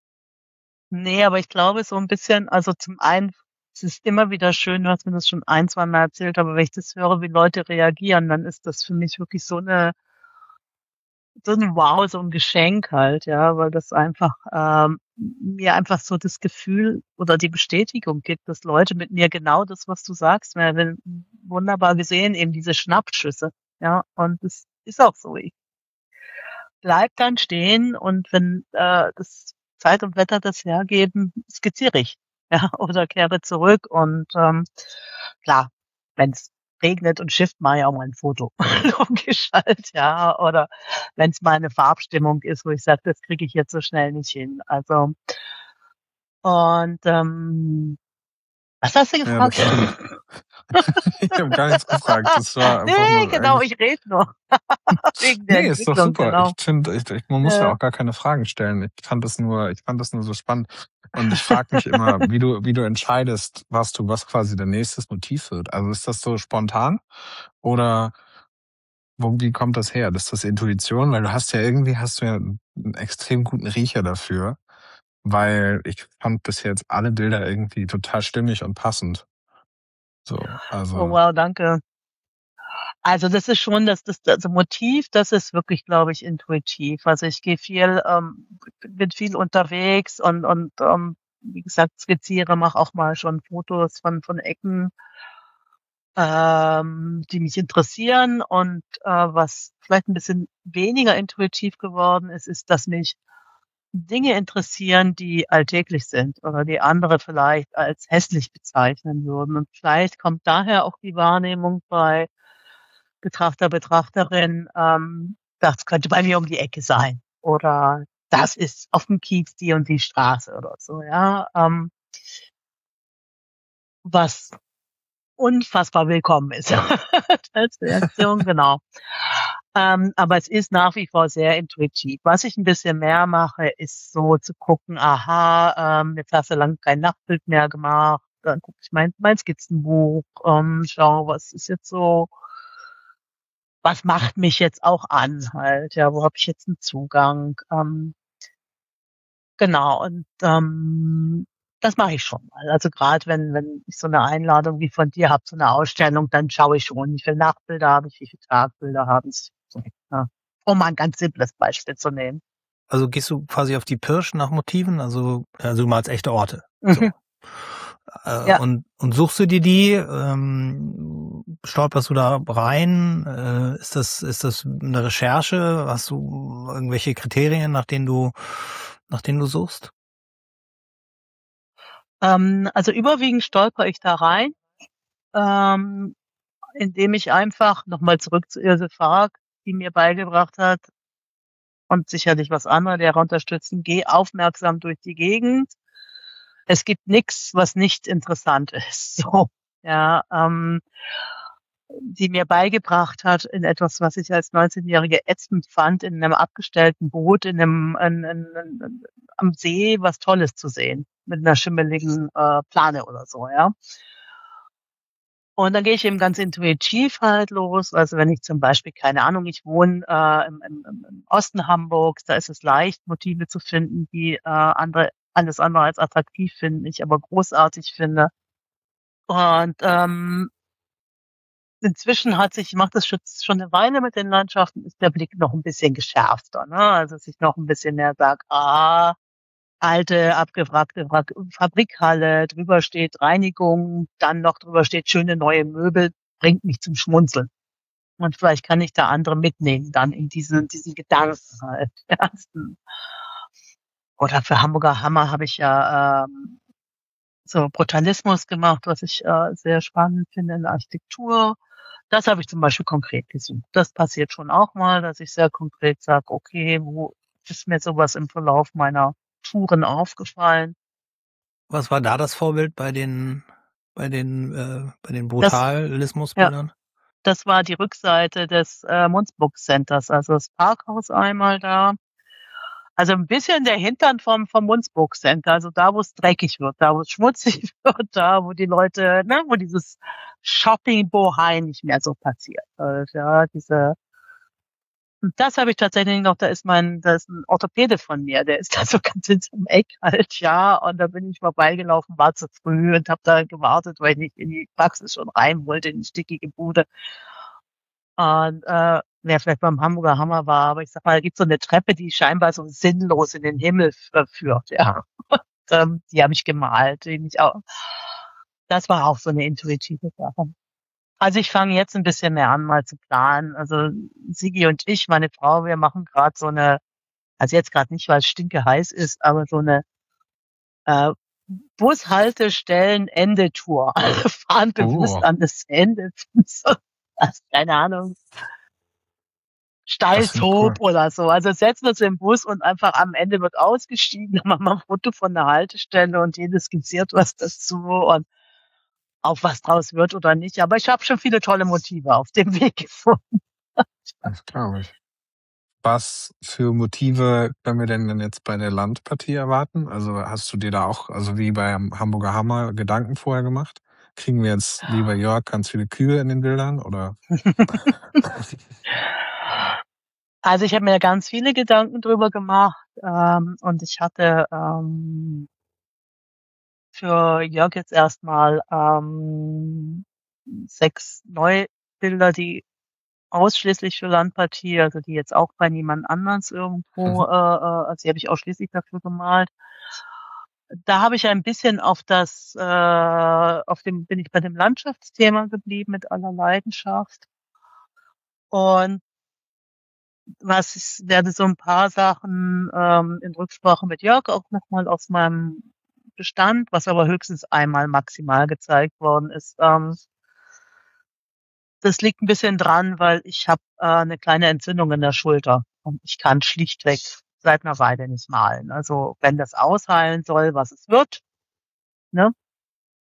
Nee, aber ich glaube so ein bisschen, also zum einen, es ist immer wieder schön, du hast mir das schon ein, zwei Mal erzählt, aber wenn ich das höre, wie Leute reagieren, dann ist das für mich wirklich so eine so ein Wow, so ein Geschenk halt, ja, weil das einfach ähm, mir einfach so das Gefühl oder die Bestätigung gibt, dass Leute mit mir genau das, was du sagst, wir haben wunderbar gesehen, eben diese Schnappschüsse, ja, und das ist auch so. Ich bleib dann stehen und wenn äh, das Zeit und Wetter das hergeben, skizziere ich, ja, oder kehre zurück und ähm, klar, wenn's regnet und schifft, mache ich auch mal ein Foto, logisch halt, ja, oder wenn's mal eine Farbstimmung ist, wo ich sage, das kriege ich jetzt so schnell nicht hin. Also und ähm, was hast du Ja, das gefragt? stimmt. Ich habe gar nichts gefragt. Das war einfach Nee, nur genau, eigentlich. ich rede nur. Wegen der Nee, ist doch Entwicklung, super. genau. Ich finde, ich, ich, man muss ja Ja. auch gar keine Fragen stellen. Ich fand das nur, ich fand das nur so spannend. Und ich frage mich immer, wie du, wie du entscheidest, was du, was quasi dein nächstes Motiv wird. Also ist das so spontan oder wo, wie kommt das her? Ist das Intuition? Weil du hast ja irgendwie, hast du ja einen, einen extrem guten Riecher dafür. Weil ich fand bis jetzt alle Bilder irgendwie total stimmig und passend. So, Oh also. wow, danke. Also das ist schon das, das also Motiv, das ist wirklich, glaube ich, intuitiv. Also ich gehe viel, ähm, bin viel unterwegs und und ähm, wie gesagt, skizziere, mache auch mal schon Fotos von von Ecken, ähm, die mich interessieren. Und äh, was vielleicht ein bisschen weniger intuitiv geworden ist, ist, dass mich Dinge interessieren, die alltäglich sind oder die andere vielleicht als hässlich bezeichnen würden. Und vielleicht kommt daher auch die Wahrnehmung bei Betrachter, Betrachterin, ähm, das könnte bei mir um die Ecke sein oder das ist auf dem Kiez die und die Straße oder so, ja, ähm, was unfassbar willkommen ist als Reaktion, genau. Ähm, aber es ist nach wie vor sehr intuitiv. Was ich ein bisschen mehr mache, ist so zu gucken, aha, ähm, jetzt hast du lang kein Nachtbild mehr gemacht, dann gucke ich mein, mein Skizzenbuch, ähm, schaue, was ist jetzt so, was macht mich jetzt auch an halt, ja, wo habe ich jetzt einen Zugang, ähm, genau, und ähm, das mache ich schon mal. Also gerade wenn, wenn ich so eine Einladung wie von dir habe, so eine Ausstellung, dann schaue ich schon, wie viele Nachtbilder habe ich, wie viele Tagbilder habe ich. So, ja. Um mal ein ganz simples Beispiel zu nehmen. Also gehst du quasi auf die Pirsch nach Motiven, also, also du malst echte Orte. So. Mhm. Äh, Ja. und, und suchst du dir die, ähm, stolperst du da rein? Äh, ist das, ist das eine Recherche? Hast du irgendwelche Kriterien, nach denen du, nach denen du suchst? Ähm, also überwiegend stolper ich da rein, ähm, indem ich einfach nochmal zurück zu Ilse Fark, die mir beigebracht hat, und sicherlich was andere Lehrer unterstützen, geh aufmerksam durch die Gegend. Es gibt nichts, was nicht interessant ist. So, ja, ähm, die mir beigebracht hat in etwas, was ich als neunzehnjährige ätzend fand, in einem abgestellten Boot, in einem in, in, in, am See was Tolles zu sehen, mit einer schimmeligen äh, Plane oder so, ja. Und dann gehe ich eben ganz intuitiv halt los. Also wenn ich zum Beispiel, keine Ahnung, ich wohne äh, im, im, im Osten Hamburgs, da ist es leicht, Motive zu finden, die äh, andere alles andere als attraktiv finden, ich aber großartig finde. Und ähm, inzwischen hat sich, ich mache das schon, schon eine Weile mit den Landschaften, ist der Blick noch ein bisschen geschärfter, ne? Also dass ich noch ein bisschen mehr sage, ah, alte, abgewrackte Wrack- Fabrikhalle, drüber steht Reinigung, dann noch drüber steht schöne neue Möbel, bringt mich zum Schmunzeln. Und vielleicht kann ich da andere mitnehmen, dann in diesen, diesen Gedanken halt. Ja. Oder für Hamburger Hammer habe ich ja ähm, so Brutalismus gemacht, was ich äh, sehr spannend finde in der Architektur. Das habe ich zum Beispiel konkret gesucht. Das passiert schon auch mal, dass ich sehr konkret sage, okay, wo ist mir sowas im Verlauf meiner Touren aufgefallen? Was war da das Vorbild bei den, bei den, äh, bei den Das, ja, Brutalismusbildern? das war die Rückseite des äh, Munzburg Centers, also das Parkhaus einmal da. Also ein bisschen der Hintern vom, vom Munzburg Center, also da, wo es dreckig wird, da, wo es schmutzig wird, da, wo die Leute, ne, wo dieses Shopping-Bohai nicht mehr so passiert. Also, ja, diese, und das habe ich tatsächlich noch, da ist mein, da ist ein Orthopäde von mir, der ist da so ganz in so einem Eck halt, ja, und da bin ich vorbeigelaufen, war zu früh und habe da gewartet, weil ich nicht in die Praxis schon rein wollte, in die stickige Bude. Und äh, wer vielleicht beim Hamburger Hammer war, aber ich sag mal, da gibt's so eine Treppe, die scheinbar so sinnlos in den Himmel äh, führt, ja. Und, ähm, die habe ich gemalt, die mich auch. Das war auch so eine intuitive Sache. Also ich fange jetzt ein bisschen mehr an, mal zu planen. Also Sigi und ich, meine Frau, wir machen gerade so eine, also jetzt gerade nicht, weil es stinke heiß ist, aber so eine äh, Bushaltestellen-Ende-Tour. Also fahren bewusst Oh, an das Ende. So, das, keine Ahnung. das finde ich cool. Steilshoop oder so. Also setzen uns im Bus und einfach am Ende wird ausgestiegen, dann machen wir ein Foto von der Haltestelle und jeder skizziert was dazu und auch was draus wird oder nicht. Aber ich habe schon viele tolle Motive auf dem Weg gefunden. Das glaube ich. Was für Motive können wir denn denn jetzt bei der Landpartie erwarten? Also hast du dir da auch, also wie beim Hamburger Hammer, Gedanken vorher gemacht? Kriegen wir jetzt, wie bei Jörg, ganz viele Kühe in den Bildern? Oder? Also ich habe mir ganz viele Gedanken drüber gemacht ähm, und ich hatte ähm, für Jörg jetzt erstmal ähm, sechs Neubilder, die ausschließlich für Landpartie, also die jetzt auch bei niemand anders irgendwo, Mhm. äh, äh, also die habe ich ausschließlich dafür gemalt. Da habe ich ein bisschen auf das, äh, auf dem, bin ich bei dem Landschaftsthema geblieben mit aller Leidenschaft. Und was ich werde so ein paar Sachen ähm, in Rücksprache mit Jörg auch nochmal aus meinem Bestand, was aber höchstens einmal maximal gezeigt worden ist. Ähm, das liegt ein bisschen dran, weil ich habe äh, eine kleine Entzündung in der Schulter und ich kann schlichtweg seit einer Weile nicht malen. Also wenn das ausheilen soll, was es wird, ne?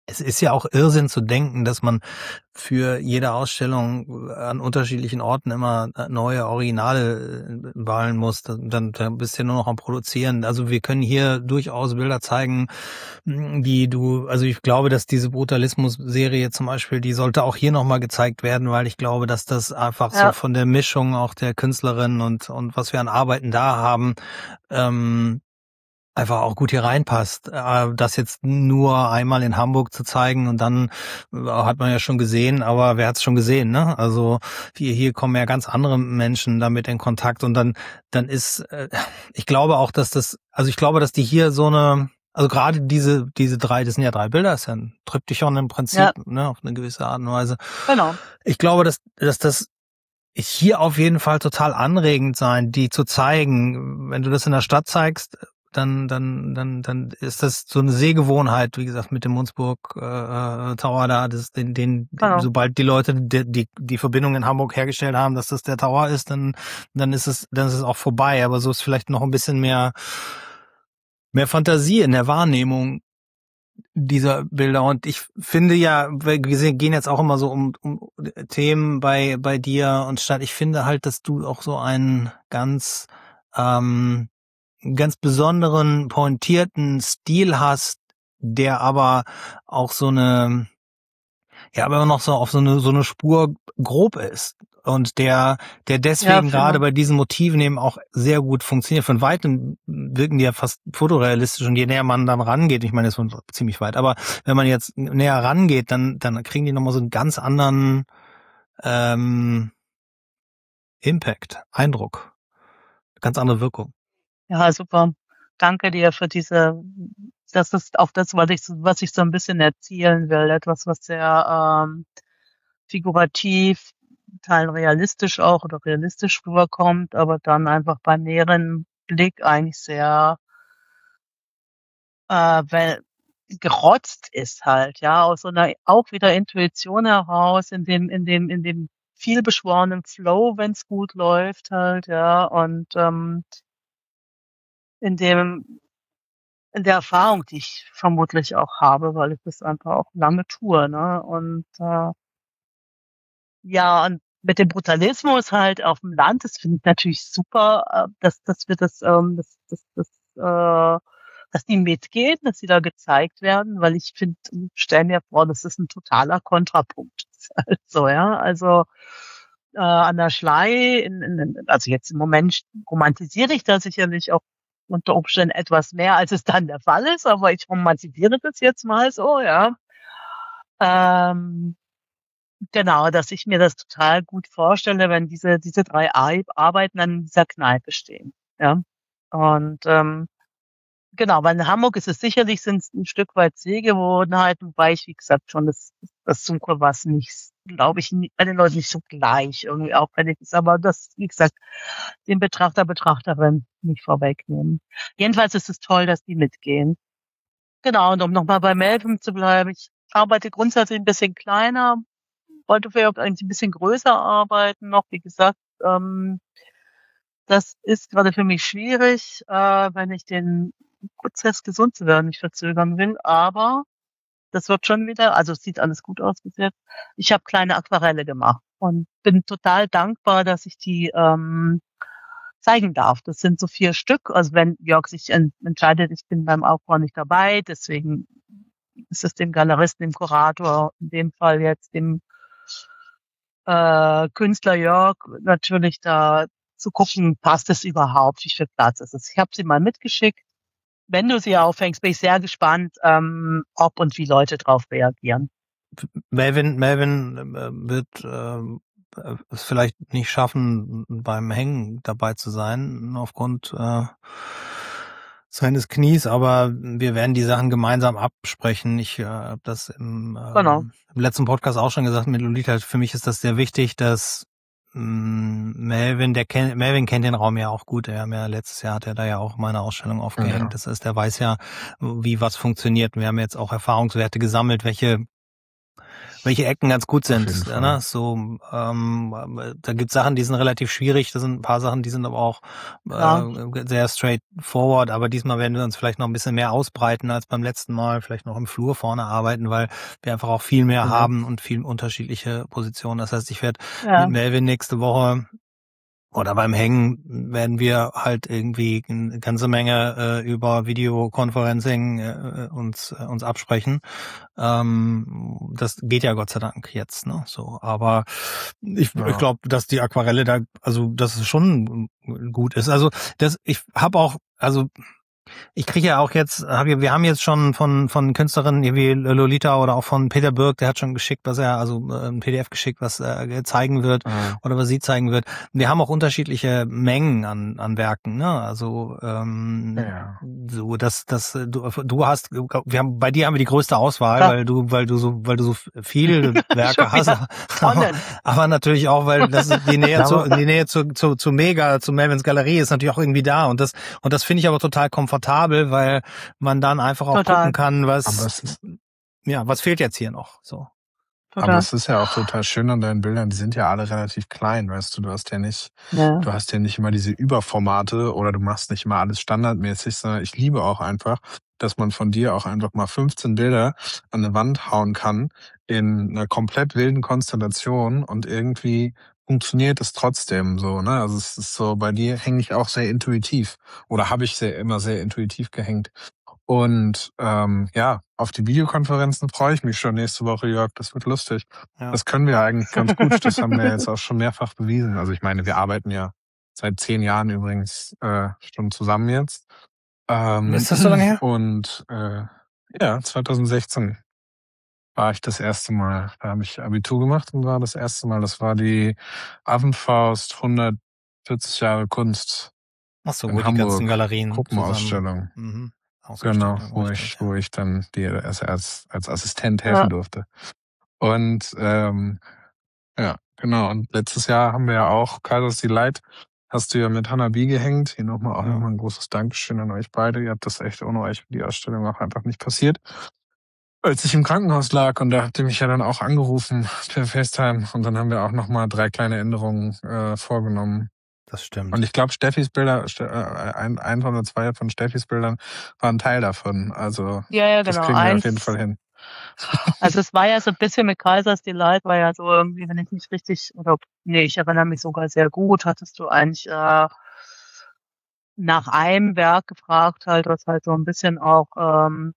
es ist ja auch Irrsinn zu denken, dass man für jede Ausstellung an unterschiedlichen Orten immer neue Originale wahlen muss. Dann, dann bist du ja nur noch am Produzieren. Also wir können hier durchaus Bilder zeigen, die du, also ich glaube, dass diese Brutalismus-Serie zum Beispiel, die sollte auch hier nochmal gezeigt werden, weil ich glaube, dass das einfach ja. so von der Mischung auch der Künstlerin und, und was wir an Arbeiten da haben, ähm, einfach auch gut hier reinpasst. Das jetzt nur einmal in Hamburg zu zeigen und dann hat man ja schon gesehen, aber wer hat's schon gesehen, ne? Also hier, hier kommen ja ganz andere Menschen damit in Kontakt und dann, dann ist, ich glaube auch, dass das, also ich glaube, dass die hier so eine, also gerade diese, diese drei, das sind ja drei Bilder, das ist ja ein Triptychon im Prinzip, ja. ne, auf eine gewisse Art und Weise. Genau. Ich glaube, dass, dass das hier auf jeden Fall total anregend sein, die zu zeigen. Wenn du das in der Stadt zeigst, dann dann dann dann ist das so eine Sehgewohnheit, wie gesagt, mit dem Munzburg äh, Tower da, das den den genau. sobald die Leute die, die die Verbindung in Hamburg hergestellt haben, dass das der Tower ist, dann dann ist es dann ist es auch vorbei, aber so ist vielleicht noch ein bisschen mehr mehr Fantasie in der Wahrnehmung dieser Bilder und ich finde ja, wir gehen jetzt auch immer so um, um Themen bei bei dir und statt ich finde halt, dass du auch so einen ganz ähm, ganz besonderen, pointierten Stil hast, der aber auch so eine, ja, aber noch so auf so eine, so eine Spur grob ist. Und der, der deswegen ja, gerade bei diesen Motiven eben auch sehr gut funktioniert. Von weitem wirken die ja fast fotorealistisch und je näher man dann rangeht, ich meine, das ist ziemlich weit, aber wenn man jetzt näher rangeht, dann, dann kriegen die nochmal so einen ganz anderen, ähm, Impact, Eindruck, ganz andere Wirkung. Ja, super. Danke dir für diese, das ist auch das, was ich, was ich so ein bisschen erzielen will. Etwas, was sehr ähm, figurativ, teilen realistisch auch oder realistisch rüberkommt, aber dann einfach beim näheren Blick eigentlich sehr äh, weil, gerotzt ist halt, ja, aus so einer auch wieder Intuition heraus, in dem, in dem, in dem vielbeschworenen Flow, wenn es gut läuft halt, ja, und ähm, in dem, in der Erfahrung, die ich vermutlich auch habe, weil ich das einfach auch lange tue, ne? Und äh, ja, und mit dem Brutalismus halt auf dem Land, das finde ich natürlich super, äh, dass, dass wir das, ähm, dass, dass, dass, äh, dass die mitgehen, dass sie da gezeigt werden, weil ich finde, stell mir vor, das ist ein totaler Kontrapunkt. Also, ja, also äh, an der Schlei, in, in, also jetzt im Moment romantisiere ich da sicherlich auch unter Umständen etwas mehr, als es dann der Fall ist, aber ich romantisiere das jetzt mal so, ja. Ähm, genau, dass ich mir das total gut vorstelle, wenn diese diese drei Arbeiten an dieser Kneipe stehen, ja. Und ähm, genau, weil in Hamburg ist es sicherlich sind ein Stück weit Sehgewohnheiten, wobei ich, wie gesagt, schon das das suche, was nicht, glaube ich, bei den Leuten nicht so gleich irgendwie auffällig ist, aber das, wie gesagt, den Betrachter, Betrachterin nicht vorwegnehmen. Jedenfalls ist es toll, dass die mitgehen. Genau, und um nochmal bei Melvin zu bleiben, ich arbeite grundsätzlich ein bisschen kleiner, wollte vielleicht eigentlich ein bisschen größer arbeiten noch, wie gesagt, ähm, das ist gerade für mich schwierig, äh, wenn ich den Prozess, gesund zu werden, nicht verzögern will, aber das wird schon wieder, also es sieht alles gut aus bis jetzt. Ich habe kleine Aquarelle gemacht und bin total dankbar, dass ich die ähm, zeigen darf. Das sind so vier Stück. Also wenn Jörg sich entscheidet, ich bin beim Aufbau nicht dabei, deswegen ist es dem Galeristen, dem Kurator, in dem Fall jetzt dem äh, Künstler Jörg, natürlich da zu gucken, passt es überhaupt, wie viel Platz ist es. Ich habe sie mal mitgeschickt. Wenn du sie aufhängst, bin ich sehr gespannt, ähm, ob und wie Leute drauf reagieren. Melvin, Melvin äh, wird äh, es vielleicht nicht schaffen, beim Hängen dabei zu sein, aufgrund äh, seines Knies, aber wir werden die Sachen gemeinsam absprechen. Ich äh, habe das im, äh, genau. im letzten Podcast auch schon gesagt mit Lolita. Für mich ist das sehr wichtig, dass Melvin, der kennt, Melvin kennt den Raum ja auch gut. Er ja letztes Jahr hat er da ja auch meine Ausstellung aufgehängt. Ja. Das heißt, er weiß ja, wie was funktioniert. Wir haben jetzt auch Erfahrungswerte gesammelt, welche welche Ecken ganz gut Auf sind. jeden Fall. Ne? So, ähm, da gibt Sachen, die sind relativ schwierig. Da sind ein paar Sachen, die sind aber auch Klar. äh, sehr straightforward. Aber diesmal werden wir uns vielleicht noch ein bisschen mehr ausbreiten als beim letzten Mal. Vielleicht noch im Flur vorne arbeiten, weil wir einfach auch viel mehr Mhm. haben und viel unterschiedliche Positionen. Das heißt, ich werde Ja. mit Melvin nächste Woche oder beim Hängen werden wir halt irgendwie eine ganze Menge äh, über Videoconferencing äh, uns äh, uns absprechen. Ähm, das geht ja Gott sei Dank jetzt, ne? So, aber ich, Ja. ich glaube, dass die Aquarelle da, also dass es schon gut ist. Also das, ich habe auch, also ich kriege ja auch jetzt, hab, wir haben jetzt schon von von Künstlerinnen wie Lolita oder auch von Peter Birk, der hat schon geschickt, was er, also äh, ein P D F geschickt, was er zeigen wird Mhm. oder was sie zeigen wird. Wir haben auch unterschiedliche Mengen an an Werken, ne? Also ähm, Ja. so, dass dass du du hast, wir haben bei dir haben wir die größte Auswahl, Klar. weil du weil du so weil du so viele Werke Schon hast, wieder aber, Tonnen. aber natürlich auch, weil das ist die Nähe Ja, zu aber- die Nähe zu zu, zu Mega, zu Melvins Galerie ist natürlich auch irgendwie da und das und das finde ich aber total komfortabel, weil man dann einfach auch Total. gucken kann, Aber was es ist, ja, was fehlt jetzt hier noch, so. aber Total. es ist ja auch total schön an deinen Bildern. Die sind ja alle relativ klein, weißt du. Du hast ja nicht, Ja. du hast ja nicht immer diese Überformate oder du machst nicht immer alles standardmäßig, sondern ich liebe auch einfach, dass man von dir auch einfach mal fünfzehn Bilder an eine Wand hauen kann in einer komplett wilden Konstellation und irgendwie funktioniert es trotzdem so, ne? Also es ist so, bei dir hänge ich auch sehr intuitiv oder habe ich sehr immer sehr intuitiv gehängt. Und ähm, ja, auf die Videokonferenzen freue ich mich schon nächste Woche, Jörg. Das wird lustig. Ja. Das können wir eigentlich ganz gut. Das haben wir jetzt auch schon mehrfach bewiesen. Also ich meine, wir arbeiten ja seit zehn Jahren übrigens äh, schon zusammen jetzt. Ähm, Ist das so lange her? Und äh, ja, zwanzig sechzehn war ich das erste Mal. Da habe ich Abitur gemacht und war das erste Mal. Das war die Affenfaust hundertvierzig Jahre Kunst Ach so, in wo die ganzen Hamburg. Galerien Gruppenausstellung. zusammen mhm, Genau, ausgestellt haben, wo richtig, ich, ja. wo ich dann dir als, als, als Assistent helfen Ja. durfte. Und ähm, ja, genau. Und letztes Jahr haben wir ja auch Kaiser's Delight, hast du ja mit Hannah B. gehängt. Hier nochmal auch Ja. nochmal ein großes Dankeschön an euch beide. Ihr habt das echt ohne euch die Ausstellung auch einfach nicht passiert. Als ich im Krankenhaus lag und da habt ihr mich ja dann auch angerufen per FaceTime und dann haben wir auch nochmal drei kleine Änderungen äh, vorgenommen. Das stimmt. Und ich glaube, Steffis Bilder, Ste- äh, ein, ein oder zwei von Steffis Bildern waren Teil davon. Also Ja, ja, das genau. kriegen wir Eins, auf jeden Fall hin. also es war ja so ein bisschen mit Kaiser's Delight, war ja so irgendwie, wenn ich mich richtig, oder nee, ich erinnere mich sogar sehr gut, hattest du eigentlich äh, nach einem Werk gefragt, halt, was halt so ein bisschen auch ähm,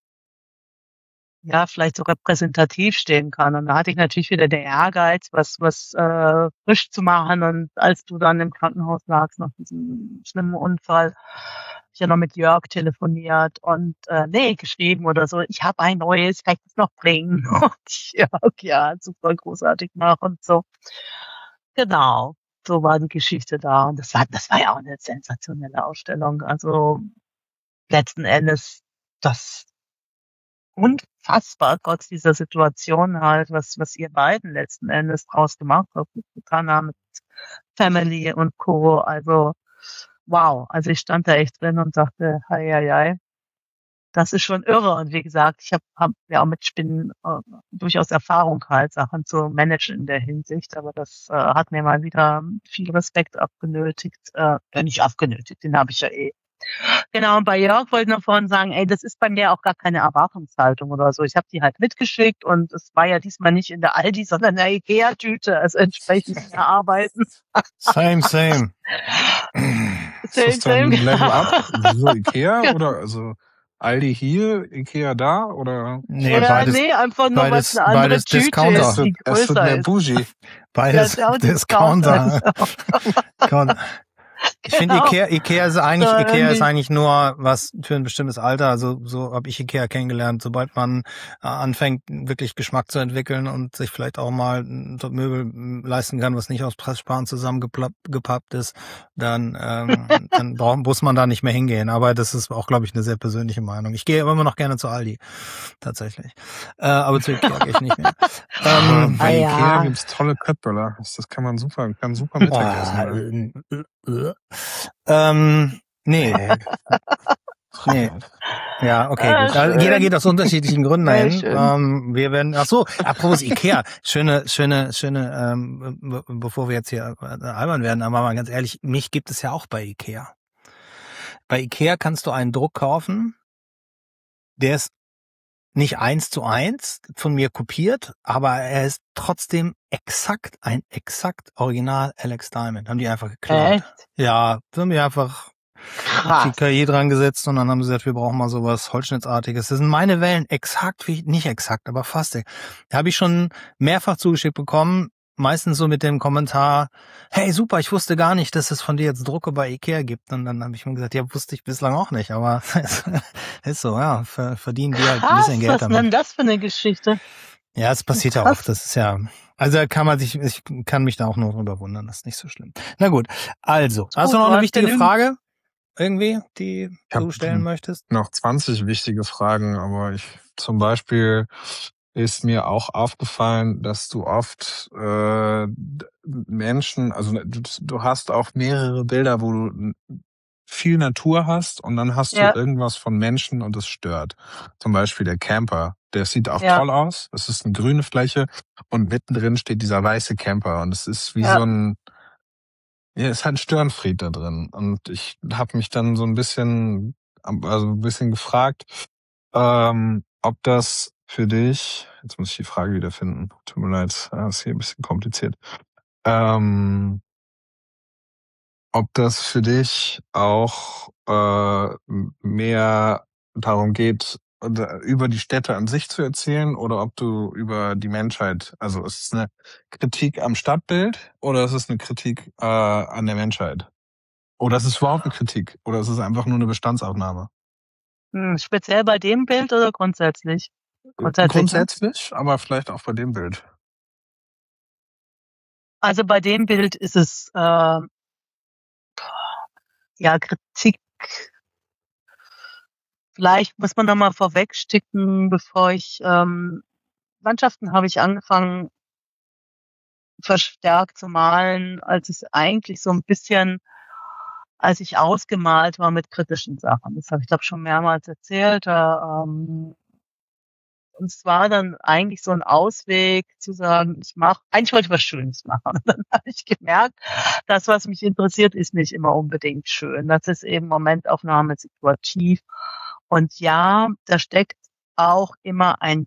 ja, vielleicht so repräsentativ stehen kann. Und da hatte ich natürlich wieder den Ehrgeiz, was, was äh, frisch zu machen. Und als du dann im Krankenhaus lagst nach diesem schlimmen Unfall, hab ich ja noch mit Jörg telefoniert und äh, nee, geschrieben oder so, ich habe ein neues, kann ich das noch bringen? Und Jörg, ja, super großartig nach und so. Genau, so war die Geschichte da. Und das war, das war ja auch eine sensationelle Ausstellung. Also letzten Endes, das unfassbar, trotz dieser Situation halt, was, was ihr beiden letzten Endes draus gemacht habt, mit Katana, mit Family und Co. Also, wow. Also ich stand da echt drin und dachte, hei, hei, hei. Das ist schon irre. Und wie gesagt, ich habe hab ja auch mit Spinnen äh, durchaus Erfahrung halt, Sachen zu managen in der Hinsicht. Aber das äh, hat mir mal wieder viel Respekt abgenötigt. Äh, ja, nicht abgenötigt, den habe ich ja eh. Genau, und bei Jörg wollte ich noch vorhin sagen, ey, das ist bei mir auch gar keine Erwartungshaltung oder so. Ich habe die halt mitgeschickt und es war ja diesmal nicht in der Aldi, sondern in der Ikea-Tüte, also entsprechend erarbeiten. Same, same. Ist das dann Level Up? So Ikea oder also Aldi hier, Ikea da oder? Nee, Oder beides, nee, einfach nur, beides, was eine andere beides Tüte Discounter. ist, die Es wird größer mehr ist. Bougie. Beides Ja, Discounter. Discounter. Discounter. Ich finde Genau. Ikea, Ikea ist eigentlich, So, Ikea ist irgendwie- eigentlich nur was für ein bestimmtes Alter. Also so habe ich Ikea kennengelernt. Sobald man äh, anfängt, wirklich Geschmack zu entwickeln und sich vielleicht auch mal ein Möbel mm, leisten kann, was nicht aus Presssparen zusammengepappt ist, dann, ähm, dann brauch, muss man da nicht mehr hingehen. Aber das ist auch, glaube ich, eine sehr persönliche Meinung. Ich gehe immer noch gerne zu Aldi, tatsächlich. Äh, aber zu Ikea gehe ich nicht mehr. Aber Ähm, bei Ah, Ikea ja. gibt's tolle Köttböller. Das das kann man super, kann super Mittagessen. werden. Oh, äh, äh, ähm, nee. Nee. Ja, okay, Ah, gut. Also schön. jeder geht aus unterschiedlichen Gründen Sehr dahin. schön. Ähm, wir werden, ach so, apropos Ikea. Schöne, schöne, schöne, ähm, be- bevor wir jetzt hier äh, albern werden, aber mal ganz ehrlich, mich gibt es ja auch bei Ikea. Bei Ikea kannst du einen Druck kaufen, der ist nicht eins zu eins von mir kopiert, aber er ist trotzdem exakt ein exakt Original Alex Diamond. Haben die einfach geklaut. Echt? Ja, haben die einfach die Krass. K I dran gesetzt und dann haben sie gesagt, wir brauchen mal sowas Holzschnittartiges. Das sind meine Wellen exakt wie, nicht exakt, aber fast. Da habe ich schon mehrfach zugeschickt bekommen, meistens so mit dem Kommentar, hey super, ich wusste gar nicht, dass es von dir jetzt Drucke bei Ikea gibt. Und dann habe ich mir gesagt, ja, wusste ich bislang auch nicht, aber ist so, ja, verdienen die halt ein Krass, bisschen Geld was ist denn damit. das für eine Geschichte? Ja, es passiert ja Krass. oft, das ist ja, also da kann man sich, ich kann mich da auch nur drüber wundern, das ist nicht so schlimm. Na gut, also, hast Gut, du noch du eine hast wichtige genügend- Frage? Irgendwie, die Ich hab du stellen möchtest? noch zwanzig wichtige Fragen, aber ich zum Beispiel ist mir auch aufgefallen, dass du oft äh, Menschen, also du, du hast auch mehrere Bilder, wo du viel Natur hast und dann hast Ja. du irgendwas von Menschen und es stört. Zum Beispiel der Camper, der sieht auch Ja. toll aus. Es ist eine grüne Fläche und mittendrin steht dieser weiße Camper und es ist wie Ja. so ein Ja, es ist halt ein Störenfried da drin. Und ich habe mich dann so ein bisschen, also ein bisschen gefragt, ähm, ob das für dich, jetzt muss ich die Frage wieder finden, tut mir leid, das ist hier ein bisschen kompliziert, ähm, ob das für dich auch äh, mehr darum geht, über die Städte an sich zu erzählen oder ob du über die Menschheit, also ist es eine Kritik am Stadtbild oder ist es eine Kritik äh, an der Menschheit? Oder ist es überhaupt eine Kritik? Oder ist es einfach nur eine Bestandsaufnahme? Hm, speziell bei dem Bild oder grundsätzlich? Grundsätzlich. Ne? Grundsätzlich, aber vielleicht auch bei dem Bild. Also bei dem Bild ist es äh, ja Kritik. Vielleicht muss man da mal vorwegsticken, bevor ich ähm, Landschaften habe ich angefangen verstärkt zu malen, als es eigentlich so ein bisschen, als ich ausgemalt war mit kritischen Sachen. Das habe ich glaube schon mehrmals erzählt. Da, ähm, und es war dann eigentlich so ein Ausweg zu sagen, ich mache, eigentlich wollte ich was Schönes machen. Und dann habe ich gemerkt, das, was mich interessiert, ist nicht immer unbedingt schön. Das ist eben Momentaufnahme situativ. Und ja, da steckt auch immer ein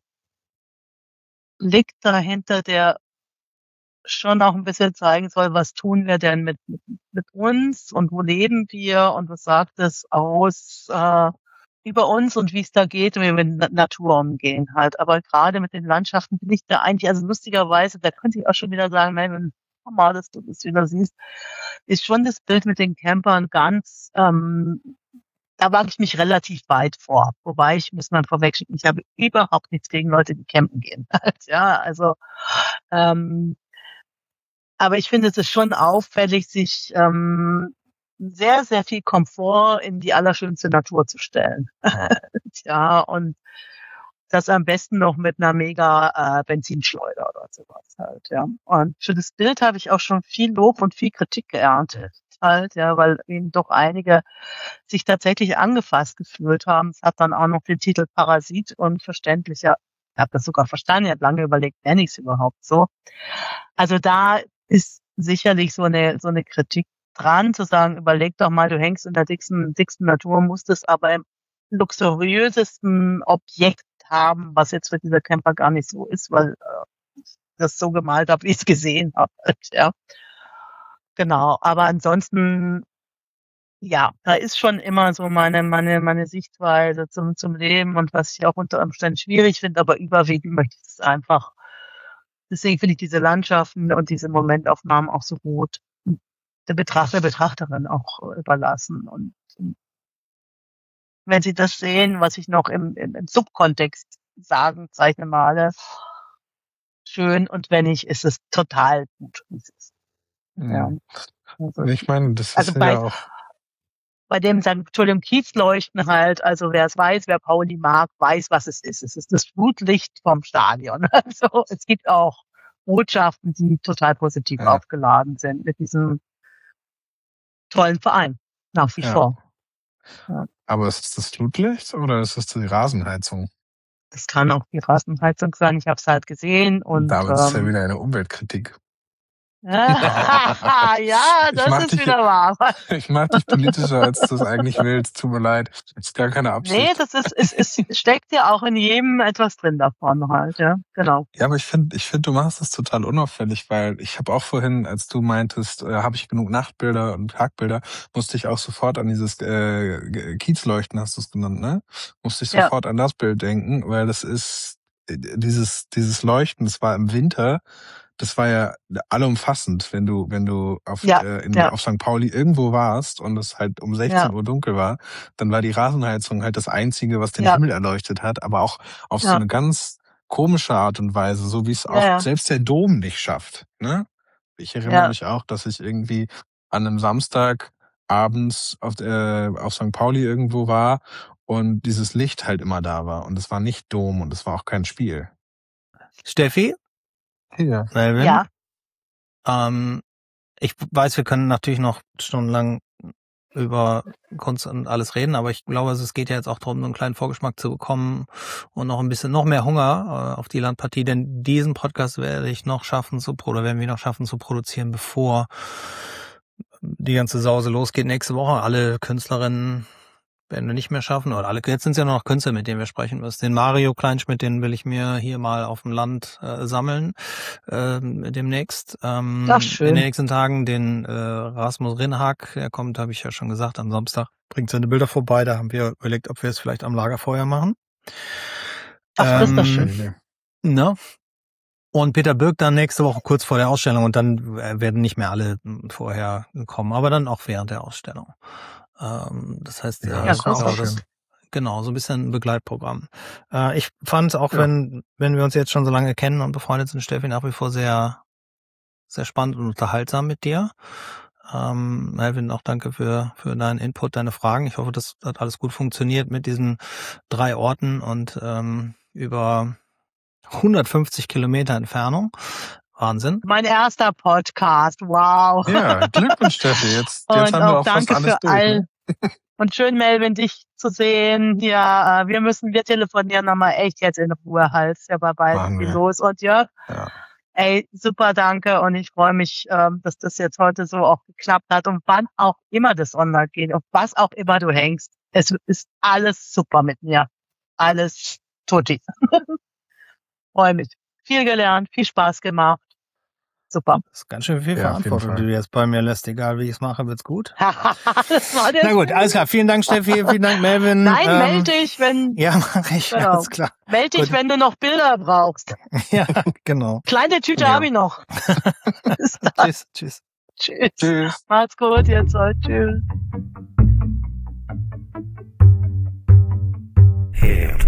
Blick dahinter, der schon auch ein bisschen zeigen soll, was tun wir denn mit, mit, mit uns und wo leben wir und was sagt es aus äh, über uns und wie es da geht und wie wir mit Na- Natur umgehen halt. Aber gerade mit den Landschaften bin ich da eigentlich, also lustigerweise, da könnte ich auch schon wieder sagen, nein, wenn mal, dass du das wieder siehst, ist schon das Bild mit den Campern ganz, ähm, da wage ich mich relativ weit vor. Wobei ich, muss man vorwegschicken, ich habe überhaupt nichts gegen Leute, die campen gehen. ja, also ähm, aber ich finde, es ist schon auffällig, sich ähm, sehr, sehr viel Komfort in die allerschönste Natur zu stellen. ja, und das am besten noch mit einer mega äh, Benzinschleuder oder sowas halt, ja. Und für das Bild habe ich auch schon viel Lob und viel Kritik geerntet halt, ja, weil eben doch einige sich tatsächlich angefasst gefühlt haben. Es hat dann auch noch den Titel Parasit und verständlicher, ich habe das sogar verstanden, ich habe lange überlegt, nenne ich es überhaupt so. Also da ist sicherlich so eine, so eine Kritik dran, zu sagen, überleg doch mal, du hängst in der dicksten, dicksten Natur, musst es aber im luxuriösesten Objekt haben, was jetzt für dieser Camper gar nicht so ist, weil äh, ich das so gemalt habe, wie ich es gesehen habe. Ja. Genau, aber ansonsten, ja, da ist schon immer so meine, meine, meine Sichtweise zum, zum Leben und was ich auch unter Umständen schwierig finde, aber überwiegend möchte ich es einfach. Deswegen finde ich diese Landschaften und diese Momentaufnahmen auch so gut. Der Betrachter, Betrachterin auch überlassen. Und wenn Sie das sehen, was ich noch im, im, im Subkontext sagen, zeichne, male, schön. Und wenn nicht, ist es total gut. Ja. Also, Ich meine, das also ist bei, ja auch. bei dem Sankt Petroleum Kiezleuchten halt, also wer es weiß, wer Pauli mag, weiß, was es ist. Es ist das Flutlicht vom Stadion. Also es gibt auch Botschaften, die total positiv Ja. aufgeladen sind mit diesem tollen Verein. Nach wie Ja. vor. Ja. Aber ist es das Flutlicht oder ist es die Rasenheizung? Das kann auch die Rasenheizung sein. Ich habe es halt gesehen und Damit ist ja ähm, wieder eine Umweltkritik. ja, Ich das mach ist dich, wieder wahr. ich mach dich politischer, als du es eigentlich willst. Tut mir leid. Ist gar keine Nee, Absicht. das ist, es, es steckt ja auch in jedem etwas drin davon halt, ja, genau. Ja, aber ich finde, ich finde, du machst das total unauffällig, weil ich habe auch vorhin, als du meintest, äh, habe ich genug Nachtbilder und Tagbilder, musste ich auch sofort an dieses äh, Kiezleuchten, hast du es genannt, ne? Musste ich Ja, sofort an das Bild denken, weil das ist äh, dieses dieses Leuchten, das war im Winter, das war ja allumfassend, wenn du wenn du auf ja, äh, in, ja, auf Sankt Pauli irgendwo warst und es halt um sechzehn ja, Uhr dunkel war, dann war die Rasenheizung halt das Einzige, was den ja, Himmel erleuchtet hat, aber auch auf so ja, eine ganz komische Art und Weise, so wie es ja, auch ja, selbst der Dom nicht schafft. Ne? Ich erinnere ja, mich auch, dass ich irgendwie an einem Samstag abends auf, äh, auf Sankt Pauli irgendwo war und dieses Licht halt immer da war. Und es war nicht Dom und es war auch kein Spiel. Steffi, Ja. Melvin, ja. ähm, ich weiß, wir können natürlich noch stundenlang über Kunst und alles reden, aber ich glaube, es geht ja jetzt auch darum, so einen kleinen Vorgeschmack zu bekommen und noch ein bisschen, noch mehr Hunger äh, auf die Landpartie, denn diesen Podcast werde ich noch schaffen zu, oder werden wir noch schaffen zu produzieren, bevor die ganze Sause losgeht nächste Woche. Alle Künstlerinnen werden wir nicht mehr schaffen, oder alle, jetzt sind es ja nur noch Künstler, mit denen wir sprechen müssen. Den Mario Kleinschmidt, den will ich mir hier mal auf dem Land äh, sammeln, ähm, demnächst, ähm, Ach, in den schön. nächsten Tagen. Den äh, Rasmus Rinhag, der kommt, habe ich ja schon gesagt, am Samstag bringt seine Bilder vorbei. Da haben wir überlegt, ob wir es vielleicht am Lagerfeuer machen. Ach, ist das Ähm, schön. ne? Und Peter Birk dann nächste Woche kurz vor der Ausstellung und dann äh, werden nicht mehr alle vorher kommen, aber dann auch während der Ausstellung. Ähm, das heißt, Ja, äh, Ja, das ist auch genau, großartig. das, schön. genau, so ein bisschen ein Begleitprogramm. Äh, ich fand auch, Ja. wenn, wenn wir uns jetzt schon so lange kennen und befreundet sind, Steffi, nach wie vor sehr, sehr spannend und unterhaltsam mit dir. Ähm, Melvin, auch danke für, für deinen Input, deine Fragen. Ich hoffe, das hat alles gut funktioniert mit diesen drei Orten und ähm, über hundertfünfzig Kilometer Entfernung. Wahnsinn. Mein erster Podcast, wow. Ja, Glückwunsch, Steffi. Jetzt, jetzt Und haben wir auch auch fast danke alles für durch. all. Ne? Und schön, Melvin, dich zu sehen. Ja, äh, wir müssen, wir telefonieren nochmal echt jetzt in Ruhe halt. Ist ja bei beiden Machen viel wir. los. Und ja, Ja. ey, super, danke. Und ich freue mich, ähm, dass das jetzt heute so auch geklappt hat. Und wann auch immer das online geht, auf was auch immer du hängst, es ist alles super mit mir. Alles tutti. Freue mich. Viel gelernt, viel Spaß gemacht. Super. Das ist ganz schön viel Ja, auf jeden Verantwortung, die Fall. du jetzt bei mir lässt. Egal, wie ich es mache, wird's gut. Das war der Na gut, alles klar. Vielen Dank, Steffi. Vielen Dank, Melvin. Nein, Ähm, melde dich, wenn, ja, mach ich. genau. Alles klar. Melde dich, Gut. wenn du noch Bilder brauchst. Ja, genau. Kleine Tüte Ja. habe ich noch. Bis dann. Tschüss, tschüss. Tschüss. Tschüss. Macht's gut jetzt heute. Tschüss. Herd.